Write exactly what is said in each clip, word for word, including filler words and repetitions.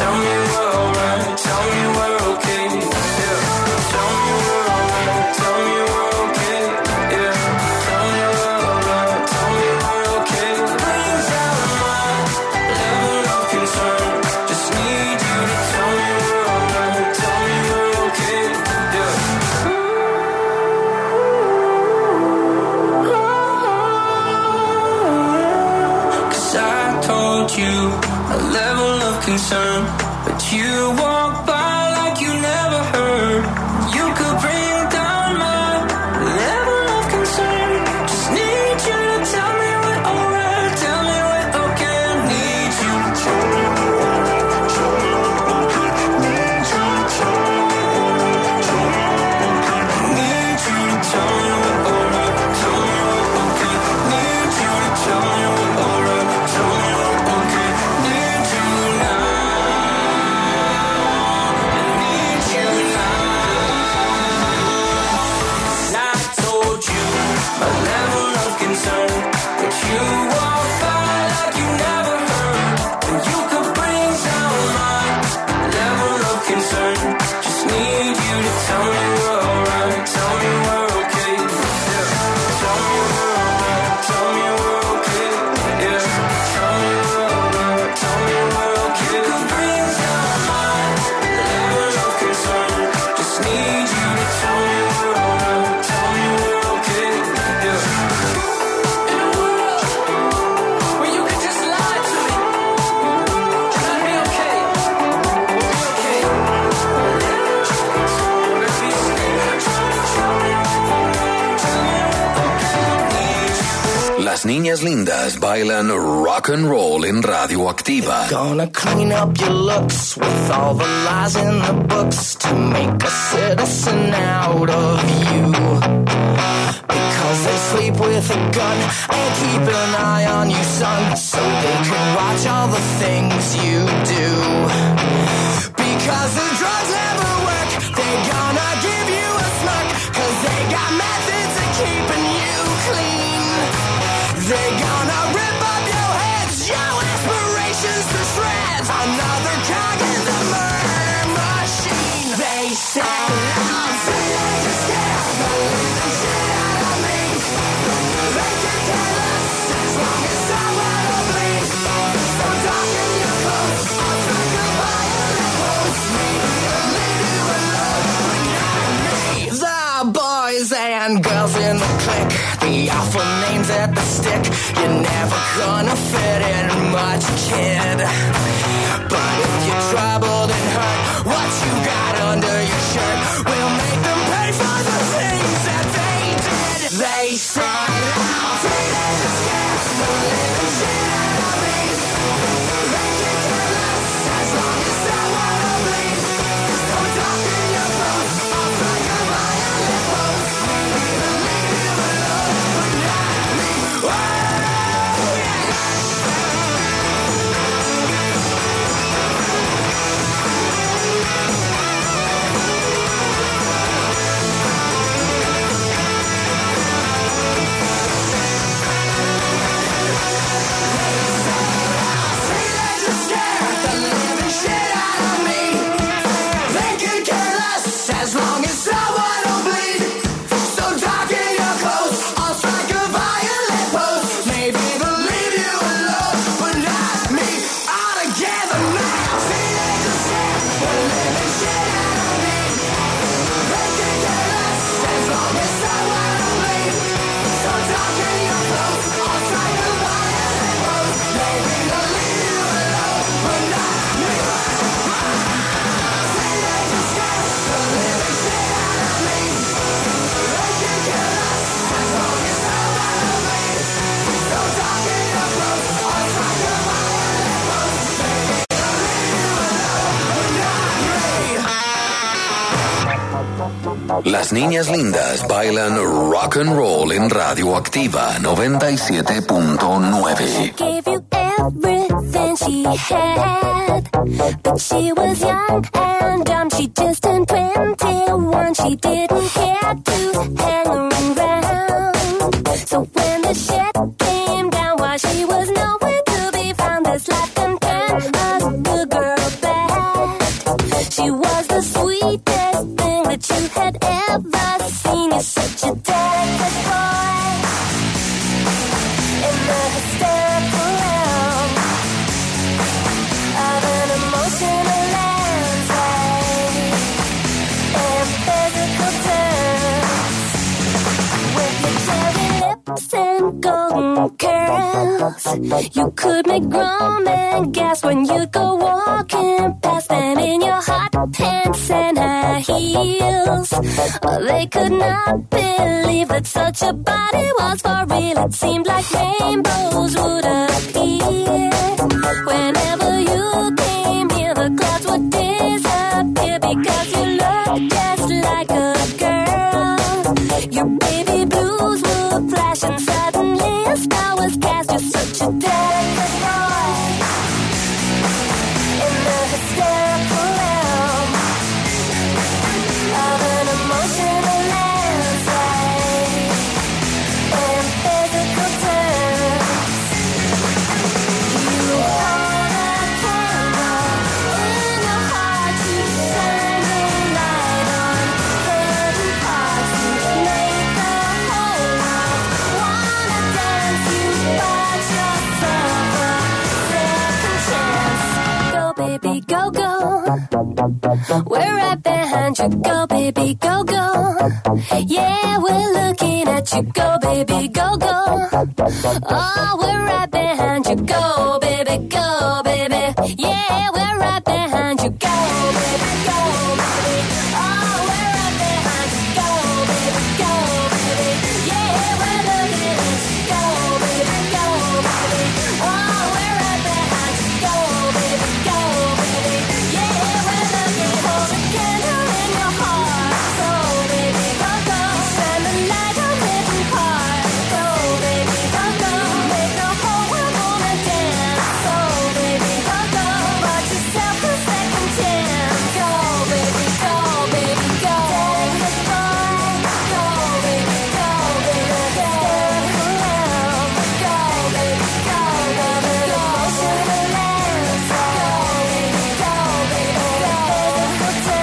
tell me we're alright, tell me we're okay, yeah. Tell me we're alright, tell me we're okay, yeah. Tell me we're alright, tell me we're okay. Brings out my level of concern. Just need you to tell me we're alright, tell me we're okay, yeah. Cause I told you a level of concern, but you walk by like you never heard. You could bring down my level of concern. Just need you to tell me we're alright, tell me we're okay. I need you to tell me we're alright, tell me we're okay. Need you to tell me I need you to tell me we're alright, tell me we're okay. Need you to tell me we're alright, tell me we're okay. Need you now, I need you now. I told you my level of concern, but you walk by like you never heard. And you could bring down my level of concern. Just need you to tell me we're alright, tell me we're okay, yeah. Tell me we're alright, tell me we're okay, yeah. Tell me we're alright, tell me we're okay. You could bring down my level of concern. Just need you to tell me we're alright, tell me we're okay, yeah. In a world where you could just lie to me, and I'd be okay, we'll be okay. Las niñas lindas bailan rock and roll en Radioactiva. Gonna clean up your looks with all the lies in the books to make a citizen out of you. Because they sleep with a gun and keep an eye on you, son, so they can watch all the things you do. Because the drugs never work, they're gonna give you a smirk, cause they got methods of keeping you clean. They're gonna rip up your heads, your aspirations to shreds. Another cog in the murder machine. They say I'm feeling just scared of the living shit out of me. They can kill us as long as I wanna bleed. So dark in your clothes, I'll drink a violent pose. Maybe I'll leave you alone, but not me. The boys and girls in the clique, the awful names at the stick. You're never gonna fit in much, kid. But if you're troubled and hurt, what you got under your shirt will make them pay for the things that they did. They said I'm feeling just scared of the living shit out of me. They can kill us as long as I wanna bleed. So dark in your clothes, I'll strike a violent pose. Maybe I'll leave you alone, but not me. Oh, yeah. Las niñas lindas bailan rock and roll en Radioactiva noventa y siete punto nueve. Gave you everything she had, but she was young and dumb. She just turned twenty-one. She didn't care to hang around. So when the shit came down, while she was nowhere to be found, this life can turn a good girl bad. You could make grown men gasp when you go walking past them in your hot pants and high heels. Oh, they could not believe that such a body was for real. It seemed like rainbows would appear. Whenever you came near, the clouds would disappear because you looked just like a girl. Your baby blues would flash and suddenly a spell was cast. You're such a delicate boy in the hysterical realm of an emotional landslide in physical terms. You hold a candle in your heart to turn the light on certain parts. You make the whole world wanna dance. You bought yourself a second chance. Go, baby, go, go. We're right behind you. Go, baby, go, go. Yeah, we're looking at you. Go, baby, go, go. Oh, we're right behind you. Go, baby, go, baby. Yeah, we're right behind you. Go, baby, go, baby. Oh, we're right behind you. Go, baby, go, baby. Yeah, we're looking at you. Go, baby, go, baby. Oh, we're right behind you. Go, baby, go, baby. Yeah, we're looking. Hold a candle in your heart. Go, baby, go, go. Shine the light on hidden parts. Go, baby, go, go. Make the whole world wanna dance. Go, baby, go, go. Bought yourself a second chance. Go, baby, go, baby, go. Delicate boy. Go, baby, go, baby, go. Go, baby, go, baby, go. Emotional landslide. Go, baby, go, baby, go. Physical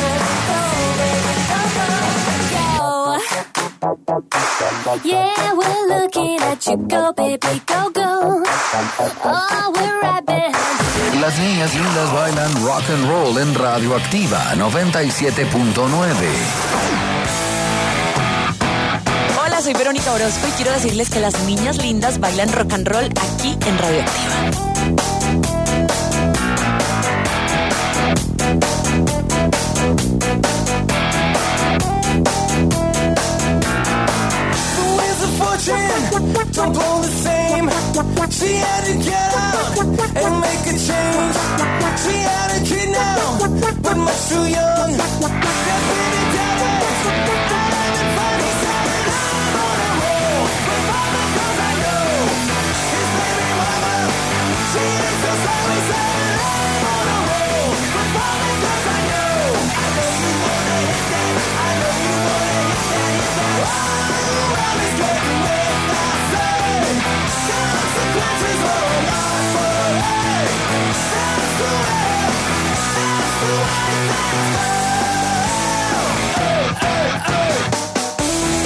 terms. Go, baby, go, go, go. Yeah, we're looking at you. Go, baby, go, go. Oh, we're right behind you. Las niñas lindas bailan rock and roll en Radioactiva noventa y siete punto nueve. Hola, soy Verónica Orozco y quiero decirles que las niñas lindas bailan rock and roll aquí en Radioactiva. The wheels of fortune don't blow the same. She had to get out and make a change. She had a kid now, but much too young. That baby devils, out of the funny side. I'm on a roll with all the girls I know. His baby mama, she is so slowly saying, I'm on a roll with all the girls I know. I know you wanna hit that, I know you wanna hit that, hit that. Oh, I was getting with my son. Consequences are not for hey. That's the way, that's the way things go. Hey, hey, hey.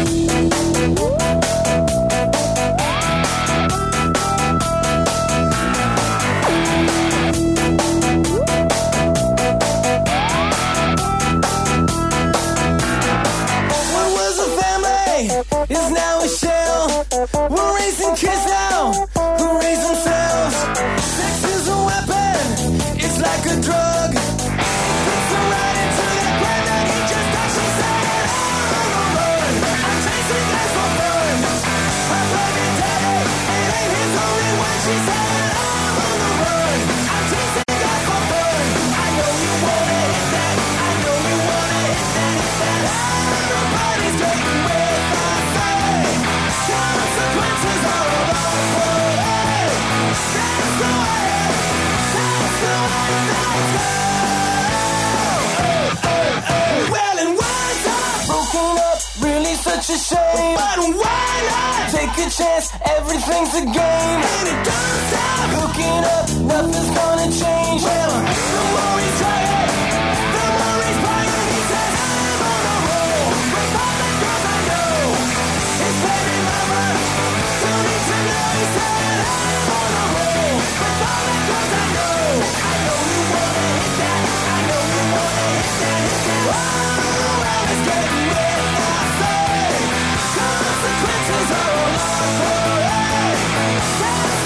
What was a family is now a shell. We're raising kids now who raise themselves. Sex is a weapon, it's like a drug. It puts them right into that granddad. He just thought she said, I'm on the run. I'm chasing guys for fun. My baby daddy, it ain't his only one. She said, I'm on the run. I'm chasing guys for fun. I know you wanna hit that. I know you wanna hit that, hit that. Everybody's getting with my son. Consequences are a lot for hey. That's the way, that's the way things go. Hey, hey, hey. Well, and why's that broken up? Really such a shame. But why not take a chance? Everything's a game, and it don't stop. Hooking up, nothing's gonna change. Well, the more he's trying, the more he's buying. He says, I'm on a roll with all the girls I know. His baby mama don't need to know. He said, I'm on a roll with all the girls I know. I know you wanna hit that. I know you wanna hit that, hit that. Oh, I was getting with my son. Consequences are a lot for hey. That's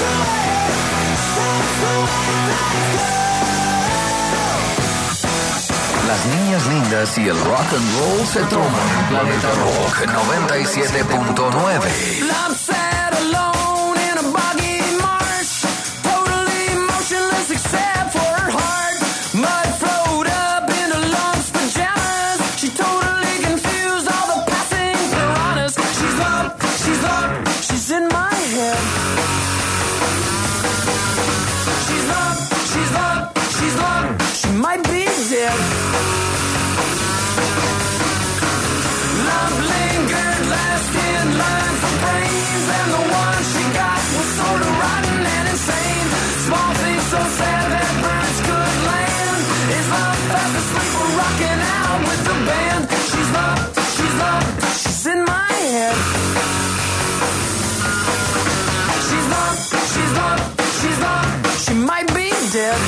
niñas lindas y el rock and roll se toman en Planeta Rock noventa y siete punto nueve. Love sat alone in a boggy marsh, totally motionless except for her heart. Mud flowed up into lumps pajamas. She totally confused all the passing piranhas. She's up, she's up, she's in my head. She's up, she's up, she's up, she might be dead. Love lingered last in line for brains, and the one she got was sort of rotten and insane. Small things so sad that birds could land. Is love fast asleep or rocking out with the band? She's up, she's up, she's in my head. She's up, she's up, she's up, she might be dead.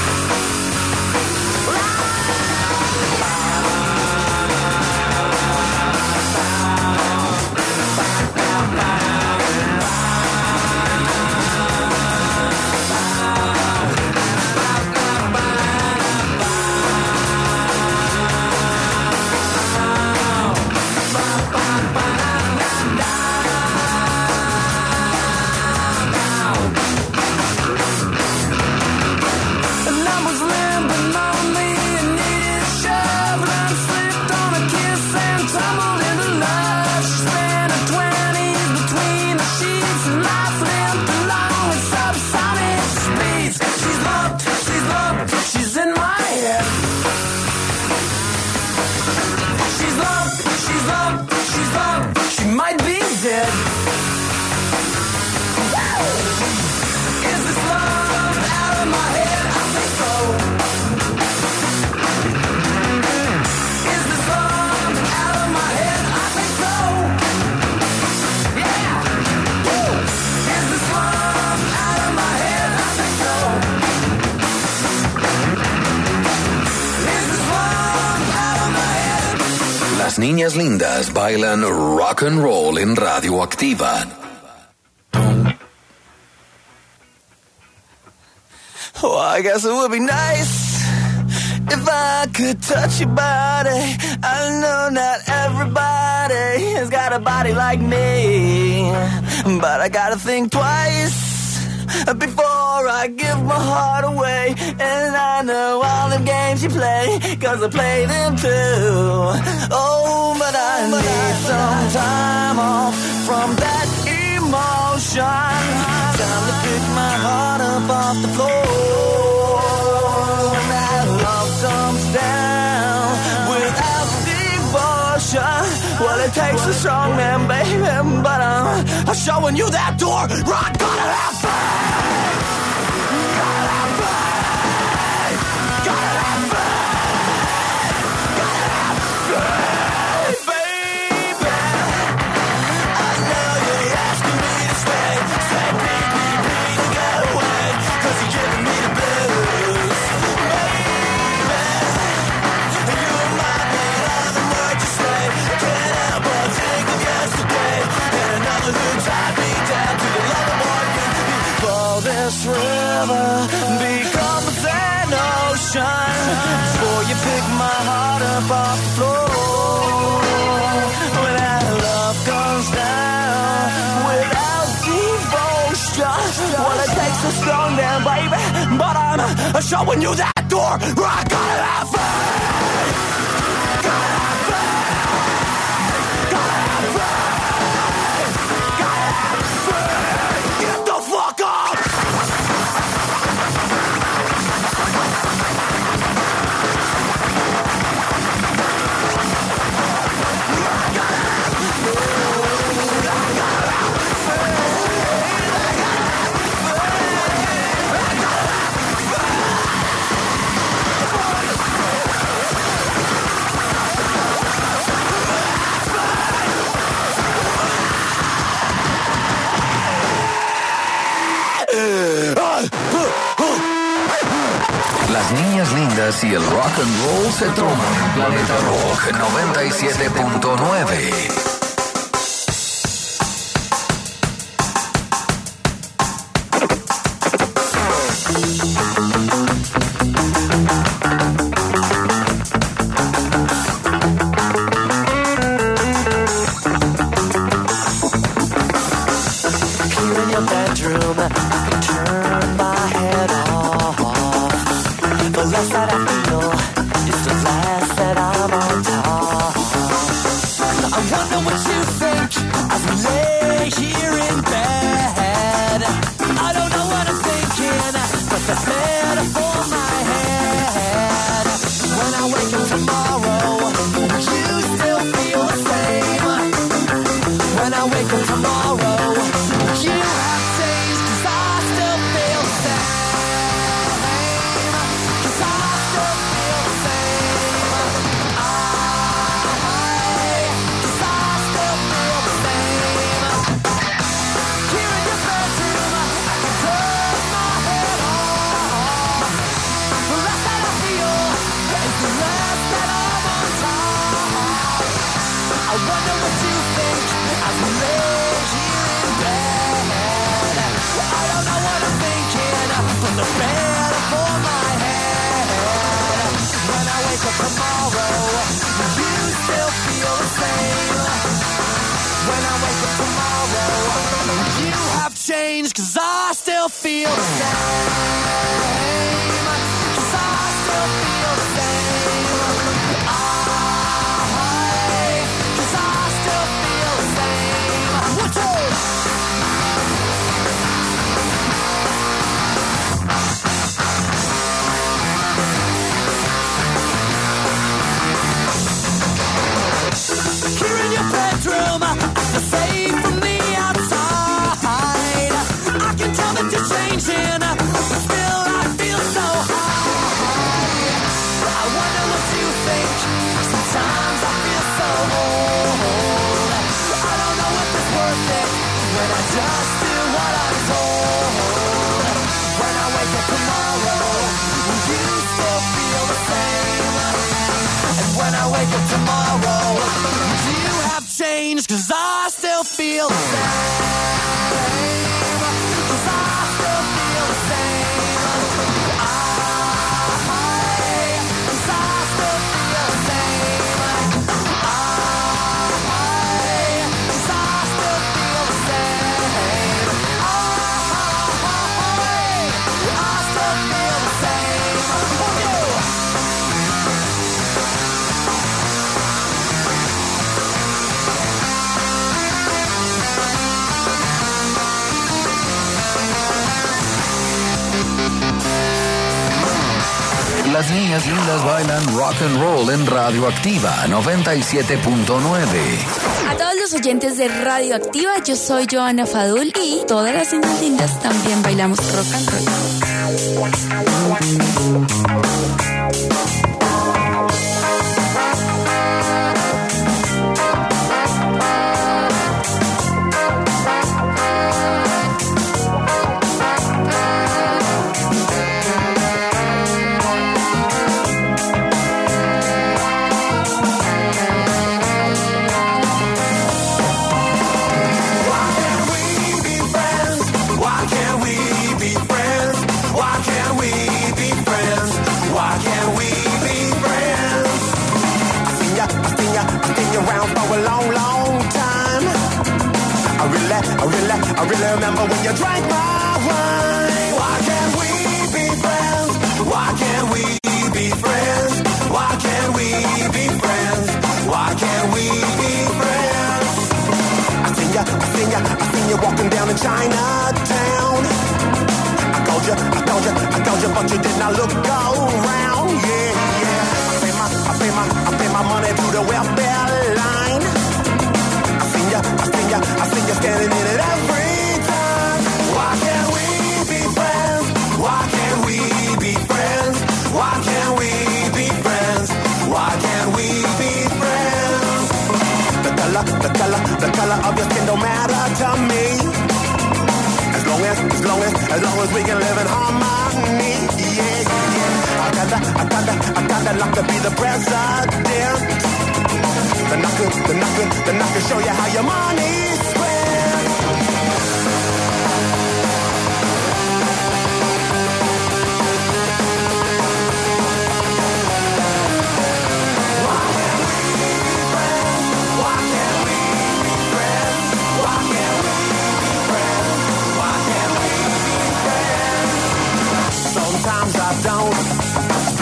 Las niñas lindas bailan rock and roll en Radioactiva. Oh, I guess it would be nice if I could touch your body. I know not everybody has got a body like me, but I gotta think twice before I give my heart away. And I know all the games you play, cause I play them too. Oh, but I but need I, some time off from that emotion. Time to pick my heart up off the floor. When that love comes down without devotion, well, it takes a strong man, baby, but I'm, I'm showing you that door. Rock, gotta have faith. Gotta have faith. Gotta have faith. Gotta have faith, baby. I know you're asking me to stay. Say, please, please, please, to get away, cause you're giving me the blues. Baby, you remind me of the words you say. Can't help but think of yesterday, and another who tied me down to the lovable thing. Before this river becomes an ocean, before you pick my heart up off the floor. When that love comes down without devotion, well, it takes a strong man, baby, but I'm showing you that door. I gotta have faith. Gotta have faith. Gotta have faith. Gotta have faith. Get the fuck up. Las niñas lindas y el rock and roll se toman en Planeta Rock noventa y siete punto nueve. the less that I feel, it's the less that I'm on top. I wonder what you think as we lay here in bed. I don't know what I'm thinking, but that's better for my head. When I wake up tomorrow, you still feel the same. When I wake up tomorrow, you have changed, 'cause I still feel the same. 'Cause I still feel the same. I, 'cause I still feel the same. Here in your bedroom, I can turn my head off. The less that I feel is the less that I'm on top. I wonder what you think as we lay here in bed. I don't know what I'm thinking, but the better for my head. When I wake up tomorrow, you still feel the same. When I wake up tomorrow, you have changed, 'cause I still feel the same. 'Cause I still feel the same. I, 'cause I still feel the same. What's up? Here in your bedroom, the safe from the outside. I can tell that you're changing, but still I feel so high. I wonder what you think. Sometimes I feel so old. I don't know if it's worth it when I just do what I'm told. When I wake up tomorrow, you still feel the same. And when I wake up tomorrow, you have changed, 'cause I still feel the same. 'Cause I still feel the same. I, 'cause I still feel the same. I, 'cause I still feel the same. I, I still feel the same. For you. Las niñas lindas bailan rock and roll en Radioactiva noventa y siete punto nueve. A todos los oyentes de Radioactiva, yo soy Joana Fadul y todas las niñas lindas también bailamos rock and roll. I really, I really remember when you drank my wine. Why can't we be friends? Why can't we be friends? Why can't we be friends? Why can't we be friends? I seen ya, I seen ya, I seen you walking down in Chinatown. I called you, I called you, I called you, but you did not look around. Yeah, yeah. I pay my, I pay my, I pay my money to the welfare line. I seen ya, I seen ya, I seen ya standing in it every time. Why can't we be friends? Why can't we be friends? Why can't we be friends? Why can't we be friends? The color, the color, the color of your skin don't matter to me. As long as, as long as, as long as we can live in harmony. Yeah, yeah. I gotta, I gotta, I gotta like to be the president. Then I could, then I could, then I could show you how your money's spent. Why can't we be friends? Why can't we be friends? Why can't we be friends? Why can't we be friends? Sometimes I don't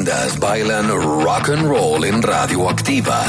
lindas bailan rock and roll en Radioactiva.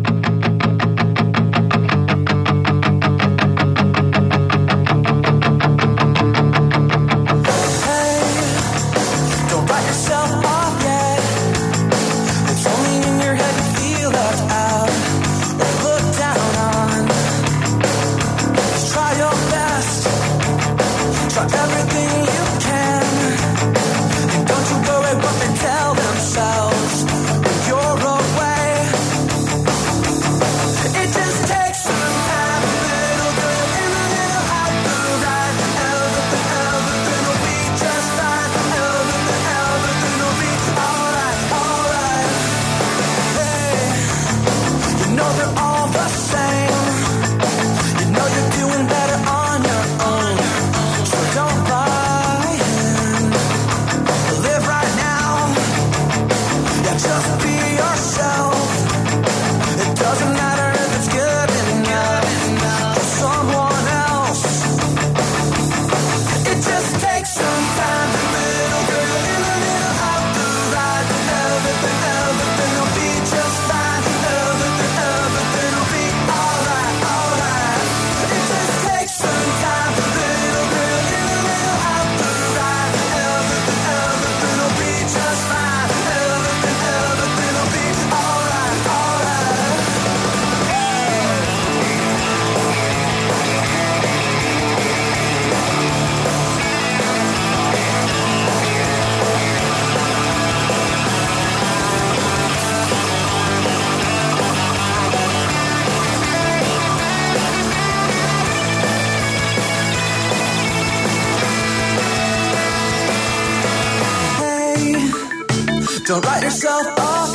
Don't write yourself off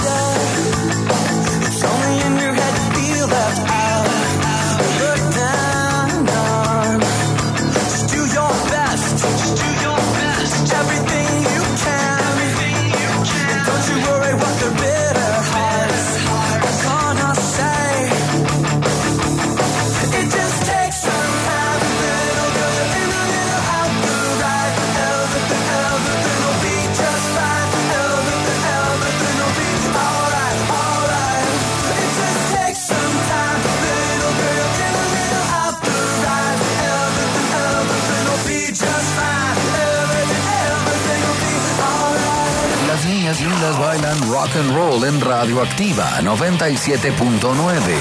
yet. It's only in your head you feel left out. Look down, down. Just do your best. Just do your best. Everything you can. Everything you can. And don't you worry what their bitter hearts are gonna say. It just takes some time. A little good and a little out the right. Everything, everything will be just fine. Las niñas lindas bailan rock and roll en Radioactiva noventa y siete punto nueve.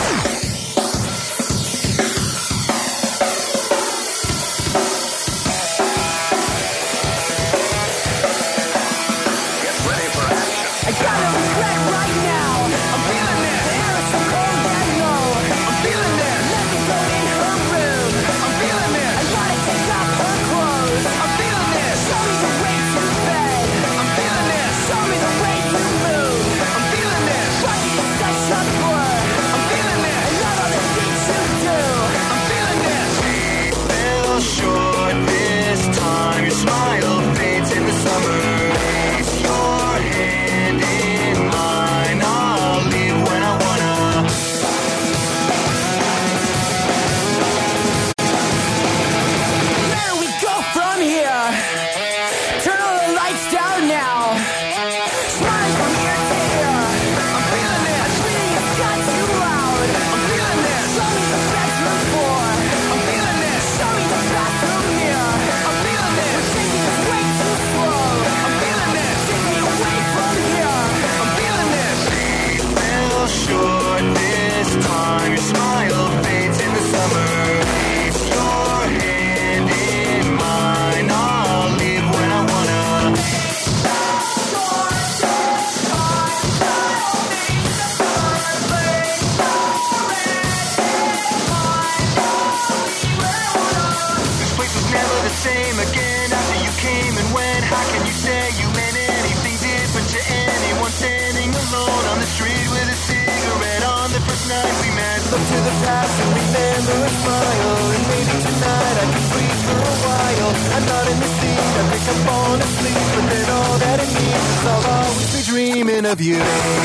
Look to the past and remember a smile. And maybe tonight I can breathe for a while. I'm not in the seat, I think I'm falling asleep. But then all that it means is I'll always be dreaming of you.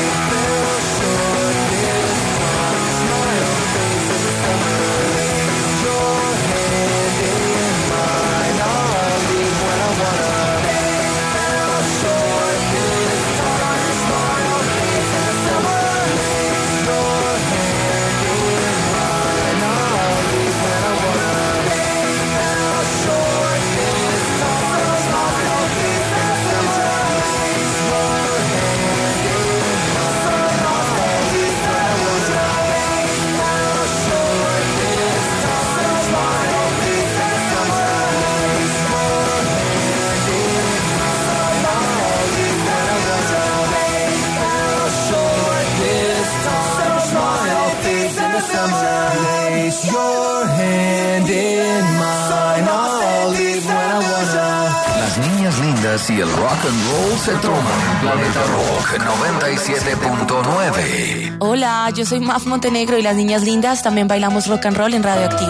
Fell short this time. Smile, face of the summer. Your hand in mine. I'll leave when I wanna. Fell short this time. lindas y el rock and roll se toman en Planeta Rock noventa y siete punto nueve. Hola, yo soy Maf Montenegro y las niñas lindas también bailamos rock and roll en Radioactiva.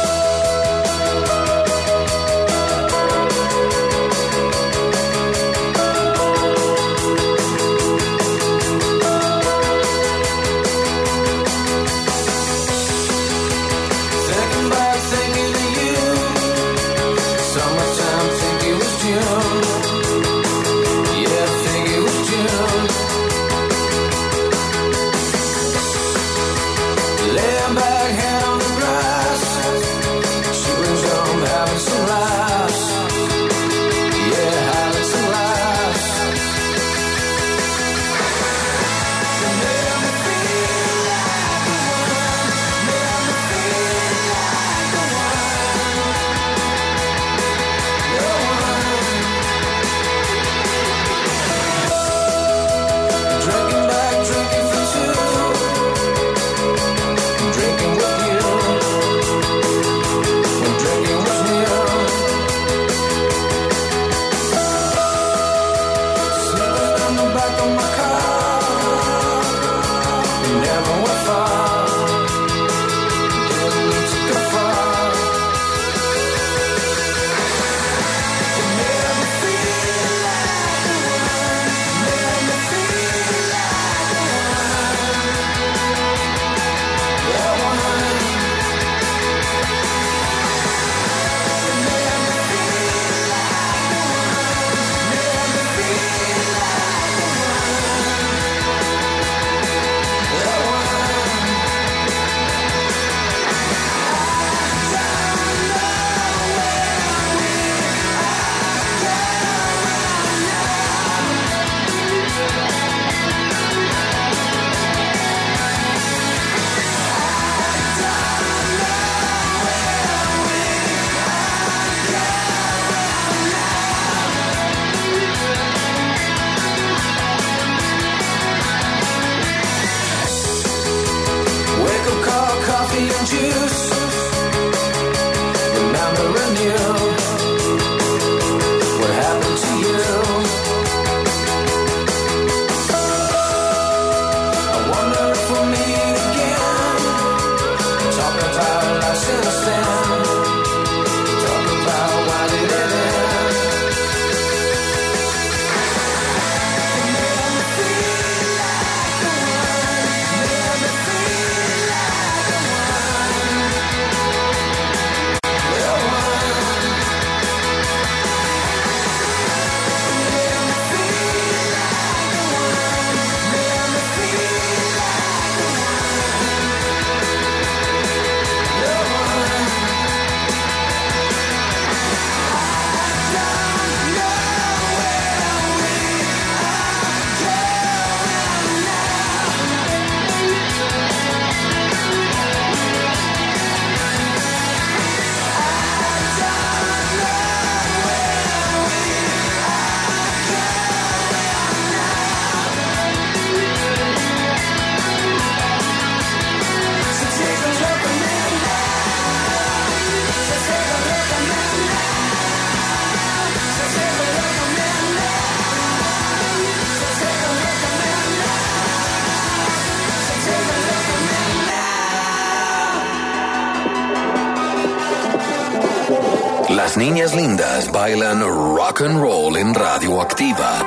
Las niñas lindas bailan rock and roll en Radioactiva.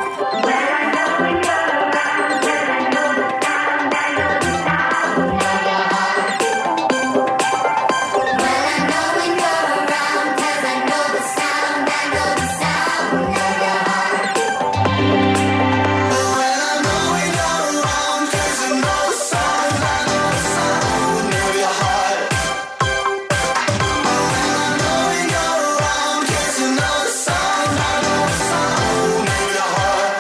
Heart.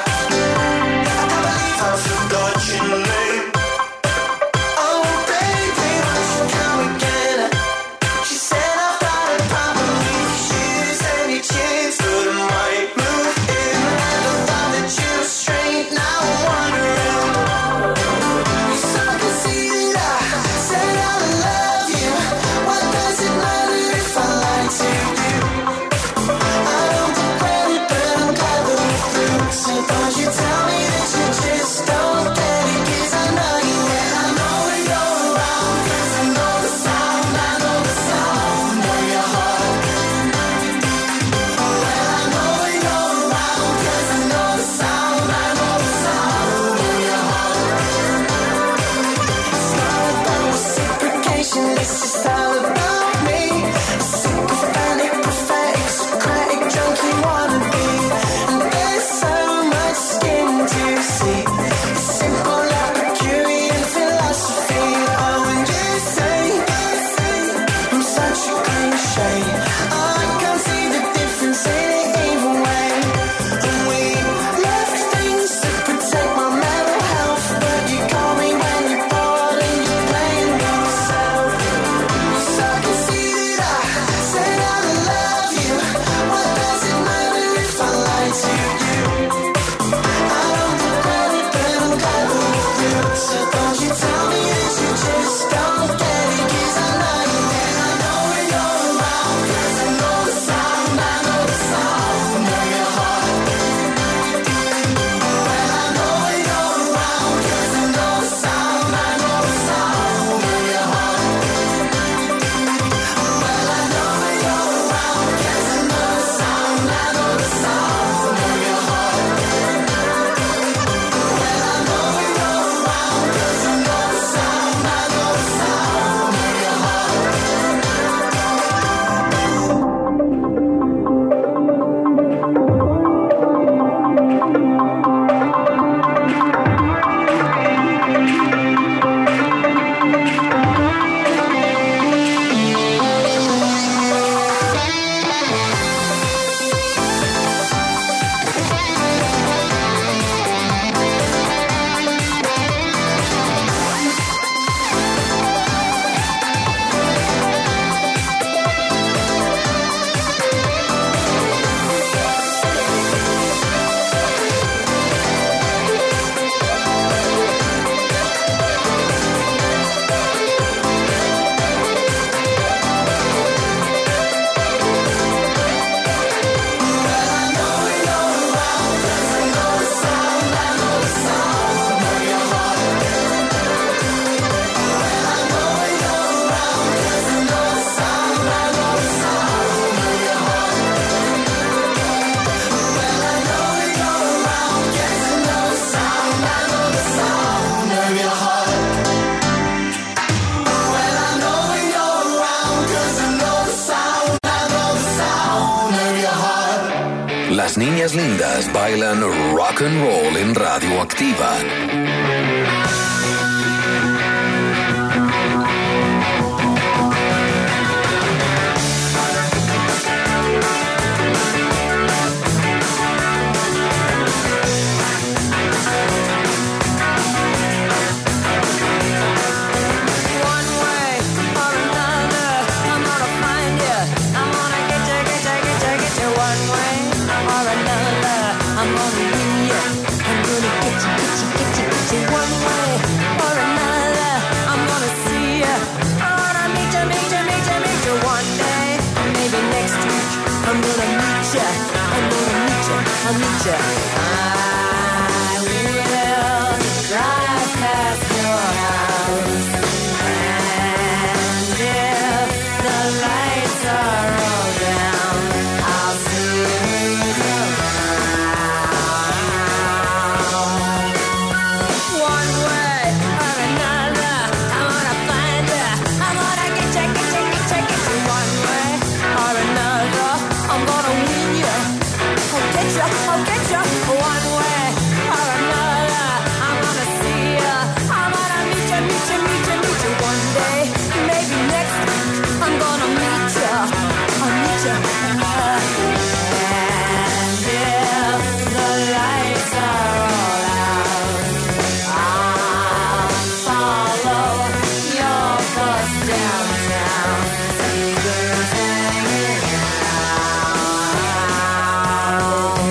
Las niñas lindas bailan rock and roll en Radioactiva. I'll meet you. I will drive past your house, and if the lights are all down, I'll snoop around. One way or another, I'm gonna find you. I'm gonna get you, get you, get you, get you. One way or another, I'm gonna win you. I'll get you, I'll get you. One way or another, I'm gonna see you. I'm gonna meet you, meet you, meet you, meet you. One day, maybe next week, I'm gonna meet you. I'll meet you. And if the lights are all out, I'll follow your bus downtown. See girls hanging out.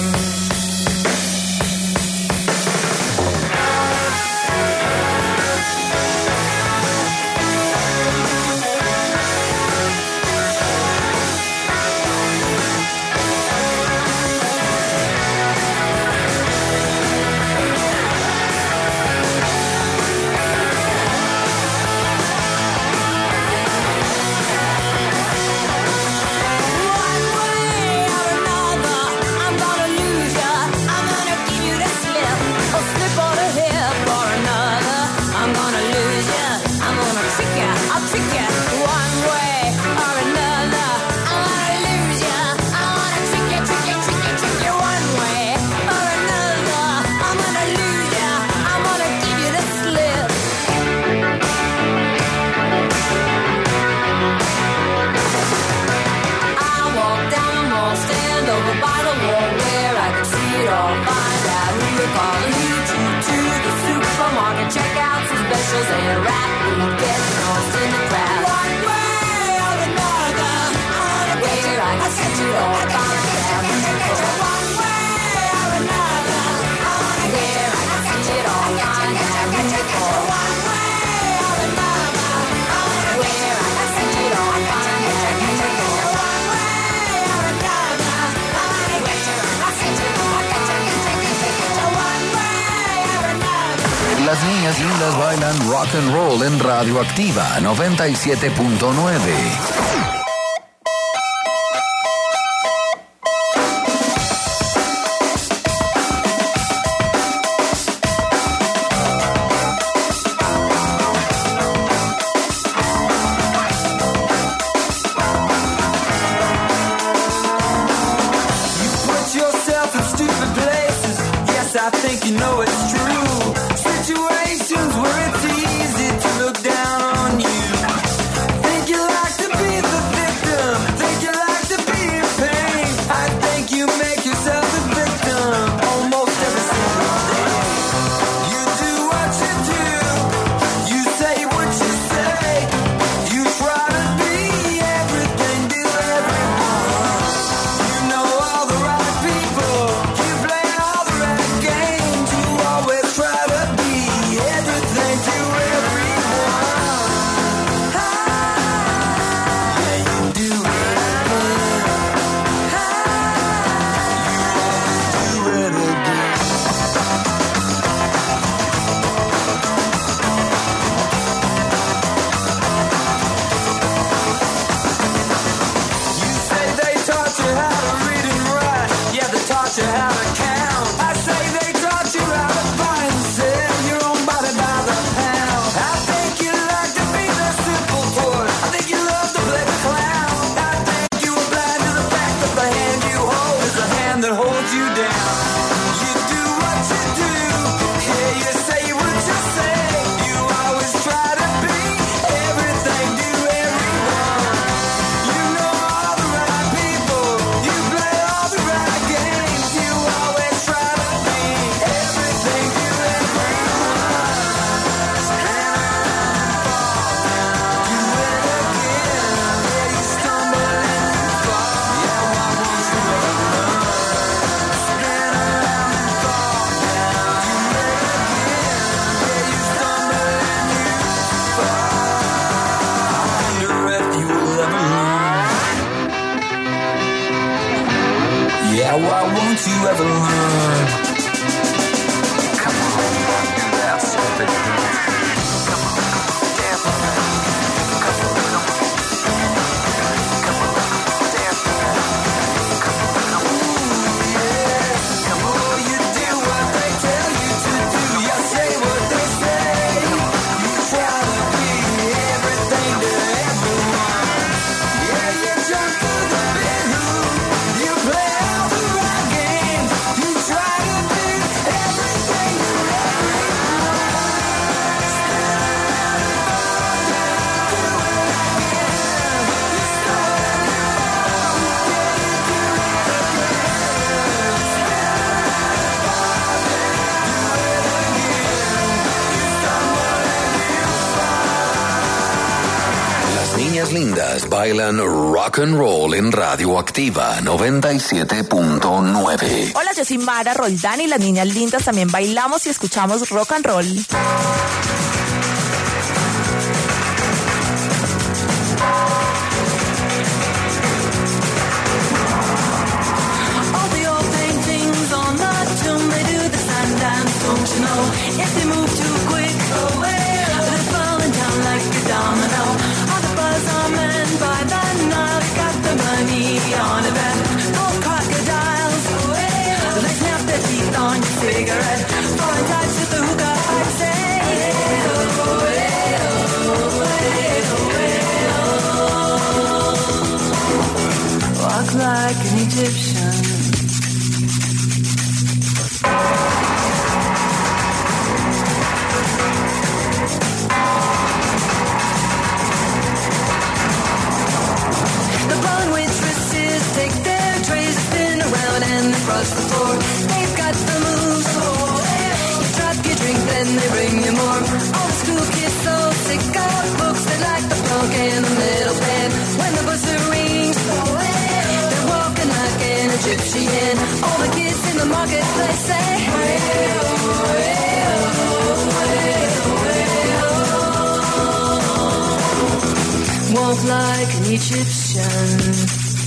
One way or another, I'm gonna lose ya. I'm gonna give you the slip, a slip on the hip or another. I'm gonna lose ya. I'm gonna trick ya. I'll trick ya. One way or another, I'm gonna lose ya. I'm gonna trick ya, trick ya, trick ya, trick ya. One way or another, I'm gonna lose ya. I'm gonna give you the slip. I walk down the mall, stand over by the wall where I can see it all. Find out who you're calling, lead you to the supermarket, check out some specials and rap food, get lost in the crowd. One way or another, on a where I can see it all. Find out who you're calling. One way or another, on a where I can see it all. Find out who you're calling. One way or another, on a where I can see it all. Find out who you're calling. One way or another, on a where I can see it all. One way or another. Las niñas lindas bailan rock and roll en Radioactiva noventa y siete punto nueve. Put yourself in stupid places. Yes, I think you know it's true. Situations where it's easy to look down on you. Think you like to be the victim. Think you like to be in pain. I think you make yourself the victim almost every single day. You do what you do. You say what you say. You try to be everything to everyone. You know all the right people. You play all the right games. You always try don't you ever run. Come on, do that stupid dance. Come on, dance with me. Come on, come on. Come on, dance with me. Come on, come on. Yeah. Come on, you do what they tell you to do. You say what they say. You try to be everything to everyone. Yeah, you jump to the big hoop. You play all the right games. You try to be everything to Las niñas lindas bailan rock and roll en Radioactiva noventa y siete punto nueve. Hola, yo soy Mara Roldán y las niñas lindas también bailamos y escuchamos rock and roll. All the old paintings on the tomb, they do the sun dance, don't you know? If they move too quick, they're falling down like a domino. All the buzz are men by the Nile, got the money on a bet. Gold crocodiles, they snap their teeth on your cigarette. Falling tight to the hookah, I say. Walk like an Egyptian. The blonde waitresses take their trays, spin around and cross the floor. They've got the moves. You drop your drink, then they bring you more. All the school kids so sick of books, they like the punk and the metal band. When the buzzer rings, they're walking like an Egyptian. All the kids in the marketplace say, walk like an Egyptian.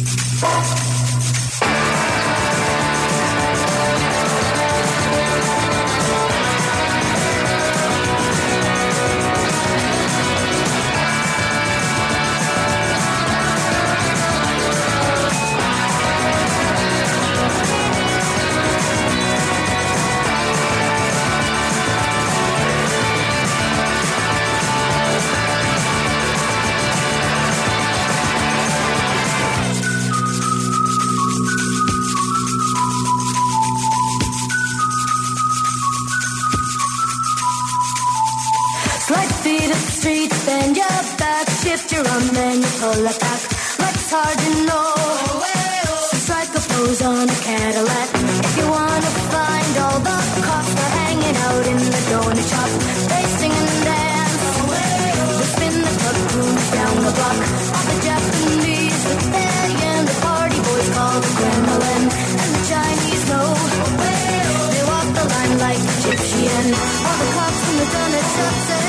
Slide feet up the street, bend your back, shift your arm, then you pull it back. Life's hard to know, so strike a pose on a Cadillac. If you wanna find all the cops are hanging out in the donut shop, they sing and dance, they spin the club tunes down the block. All the Japanese with their and the party boys call the Kremlin, and the Chinese know they walk the line like Egyptian. All the cops in the donut shop say,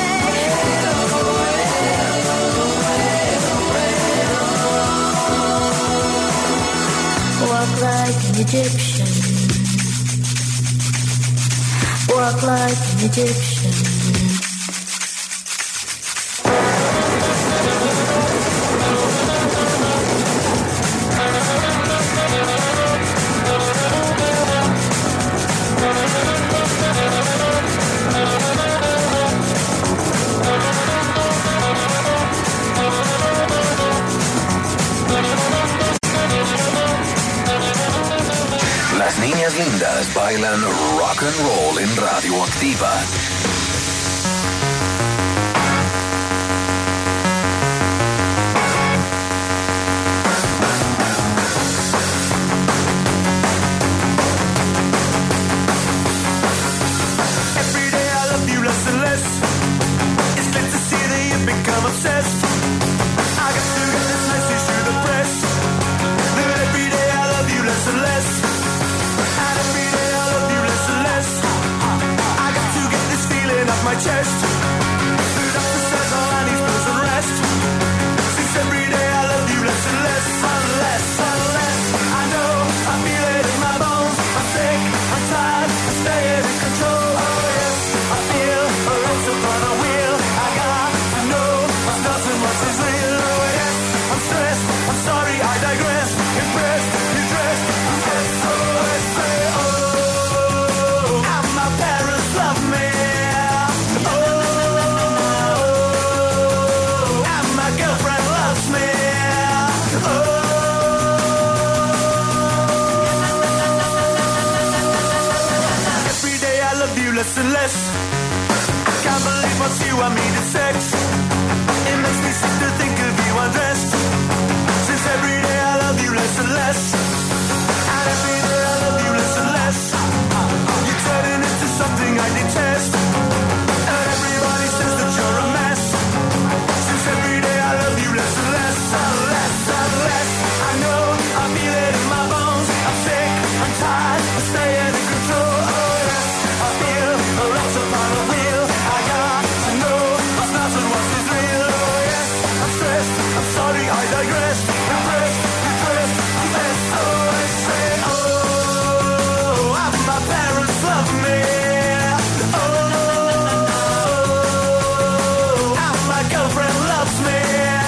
walk like an Egyptian. Walk like an Egyptian. Las niñas lindas bailan rock and roll en Radioactiva. Every day I love you less and less. It's good to see that you've become obsessed. I got to get this message to the press. That every day I love you less and less. And every day I love you less and less. I got to get this feeling you I needed sex. It makes me sick to think of you undressed. Since every day I love you less and less. And every day I love you less and less. You're turning into something I detest. And everybody says that you're a mess. Since every day I love you less and less and less and less. I know, I feel it in my bones. I'm sick, I'm tired of staying in control. Oh yes, I feel a lots upon a wheel. I got to know what's not and what is real. Oh yes, I'm stressed, I'm sorry, I digress. Impressed, depressed, yes. Oh, I say, oh, and my parents love me. Oh, and my girlfriend loves me.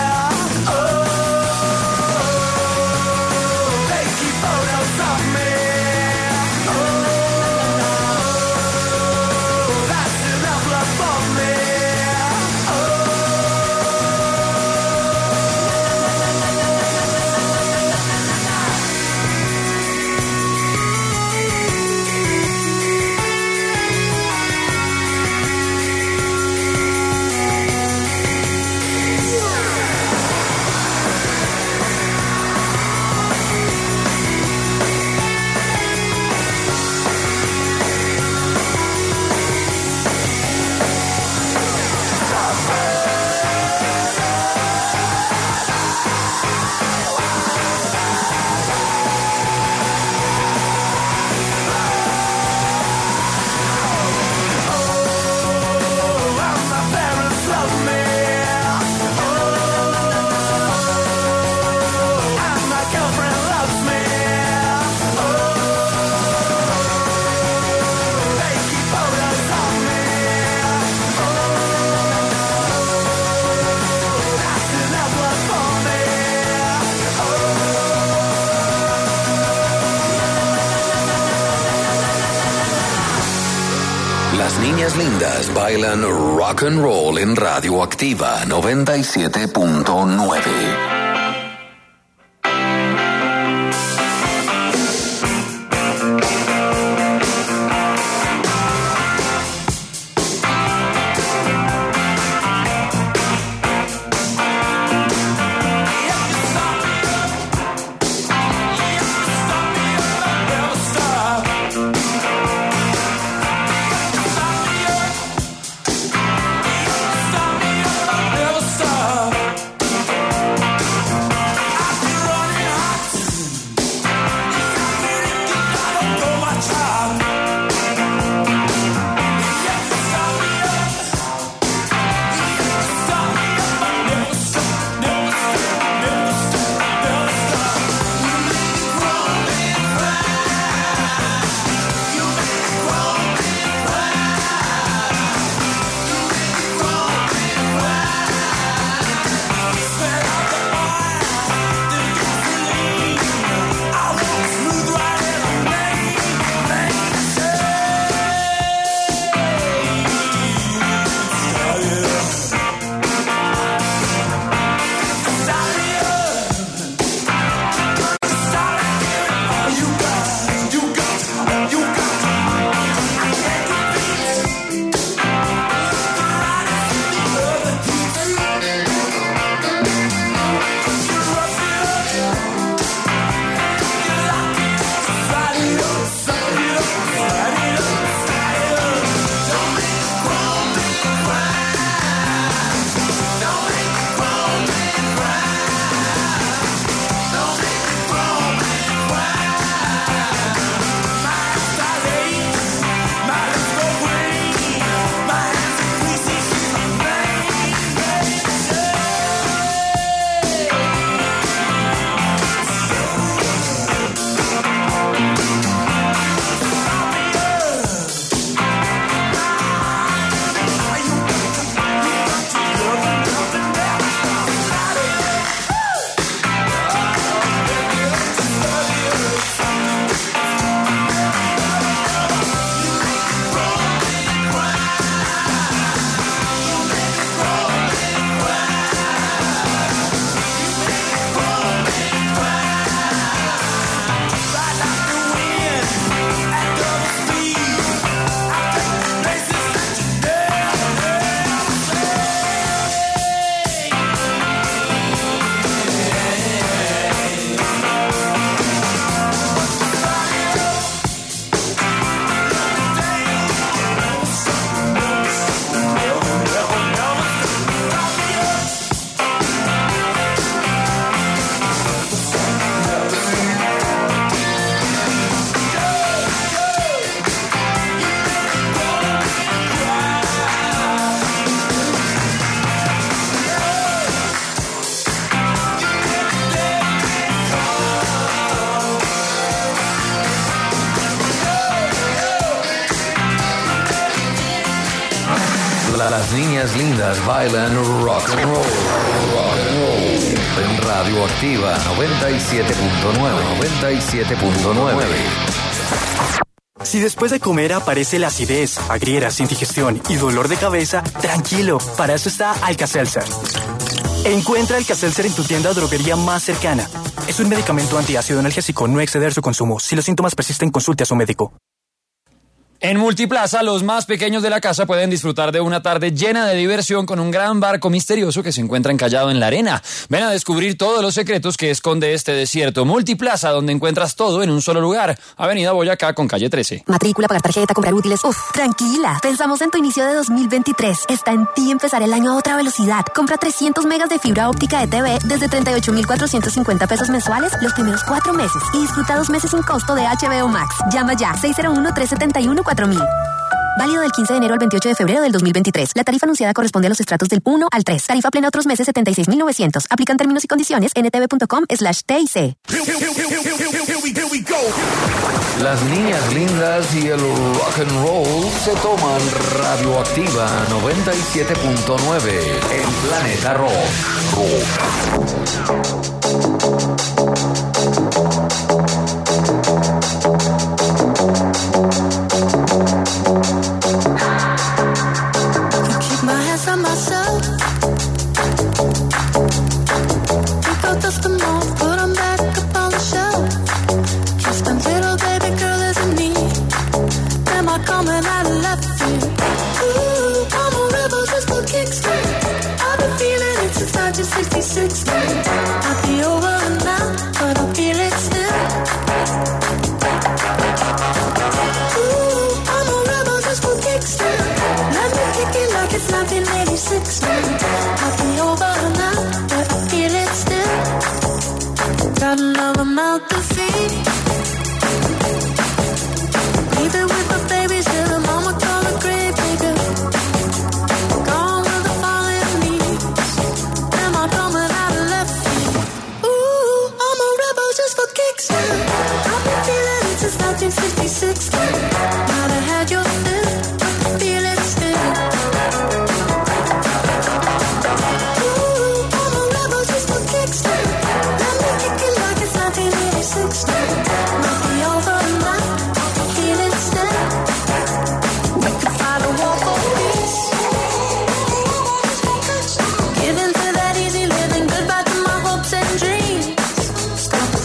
Las niñas lindas bailan rock and roll en Radioactiva noventa y siete punto nueve. Stop me, Las niñas lindas bailan rock and roll. Rock and roll. En Radioactiva noventa y siete punto nueve. noventa y siete punto nueve. Si después de comer aparece la acidez, agrieras, indigestión y dolor de cabeza, tranquilo, para eso está Alka-Seltzer. Encuentra Alka-Seltzer en tu tienda o droguería más cercana. Es un medicamento antiácido analgésico, no exceder su consumo. Si los síntomas persisten, consulte a su médico. En Multiplaza, los más pequeños de la casa pueden disfrutar de una tarde llena de diversión con un gran barco misterioso que se encuentra encallado en la arena. Ven a descubrir todos los secretos que esconde este desierto. Multiplaza, donde encuentras todo en un solo lugar. Avenida Boyacá con calle trece. Matrícula, pagar tarjeta, comprar útiles. Uf, tranquila. Pensamos en tu inicio de dos mil veintitrés. Está en ti empezar el año a otra velocidad. Compra trescientos megas de fibra óptica de T V desde treinta y ocho mil cuatrocientos cincuenta pesos mensuales los primeros cuatro meses. Y disfruta dos meses sin costo de H B O Max. Llama ya, seis cero uno, tres siete uno, cuatro mil. Válido del quince de enero al veintiocho de febrero del dos mil veintitrés. La tarifa anunciada corresponde a los estratos del uno al tres. Tarifa plena otros meses setenta y seis mil novecientos. Aplican términos y condiciones en ntv.com slash TIC. Las niñas lindas y el rock and roll se toman Radioactiva noventa y siete punto nueve. El planeta rock. sixty-six, I'll be over now, but I feel it still. Ooh, I'm a rebel just for kicks still. Let me kick it like it's nineteen eighty-six. I'll be over now, but I feel it still. Got another mouth to feed. Leave it with the babies till the mama call a grave digger. Gone with the fallen leaves. Am I coming out of left field? Ooh, I'm a rebel just for kicks now. I've been feeling it since nineteen sixty-six.